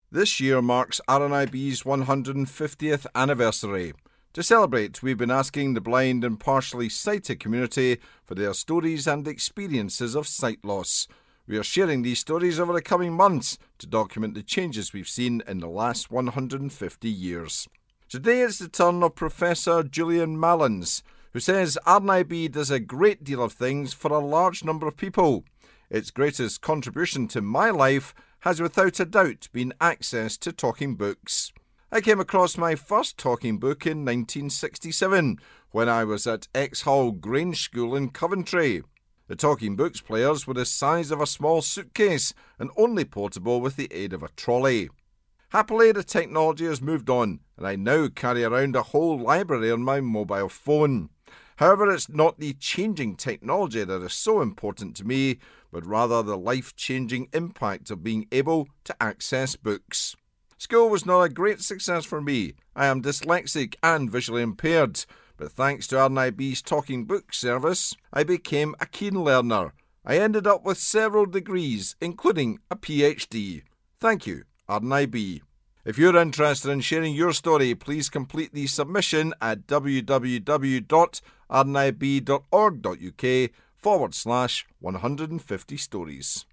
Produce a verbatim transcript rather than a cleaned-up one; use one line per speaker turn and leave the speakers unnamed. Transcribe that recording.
This year marks R N I B's one hundred fiftieth anniversary. To celebrate, we've been asking the blind and partially sighted community for their stories and experiences of sight loss. We are sharing these stories over the coming months to document the changes we've seen in the last one hundred fifty years. Today it's the turn of Professor Julian Malins, who says R N I B does a great deal of things for a large number of people. Its greatest contribution to my life has without a doubt been access to talking books. I came across my first talking book in nineteen sixty-seven, when I was at Exhall Grange School in Coventry. The talking books players were the size of a small suitcase and only portable with the aid of a trolley. Happily, the technology has moved on, and I now carry around a whole library on my mobile phone. However, it's not the changing technology that is so important to me, but rather the life-changing impact of being able to access books. School was not a great success for me. I am dyslexic and visually impaired, but thanks to R N I B's Talking Book service, I became a keen learner. I ended up with several degrees, including a P H D. Thank you, R N I B. If you're interested in sharing your story, please complete the submission at www.rnib.org.uk forward slash 150 stories.